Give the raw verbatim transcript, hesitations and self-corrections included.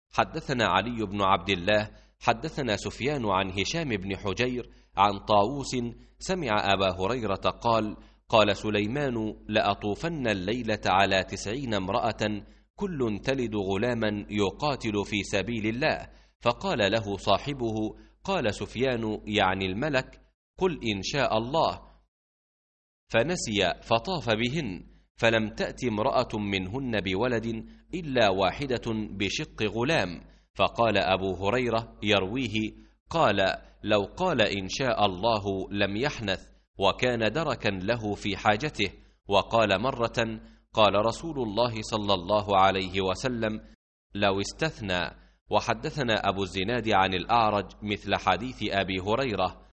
حدثنا علي بن عبد الله حدثنا سفيان عن هشام بن حجير عن طاووس سمع أبا هريرة قال: قال سليمان: لأطوفن الليلة على تسعين امرأة كل تلد غلاما يقاتل في سبيل الله. فقال له صاحبه: قال سفيان يعني الملك: قل إن شاء الله. فنسي فطاف بهن، فلم تأت امرأة منهن بولد إلا واحدة بشق غلام. فقال أبو هريرة يرويه: قال: لو قال إن شاء الله لم يحنث، وكان دركا له في حاجته. وقال مرة: قال رسول الله صلى الله عليه وسلم: لو استثنى. وحدثنا أبو الزناد عن الأعرج مثل حديث أبي هريرة.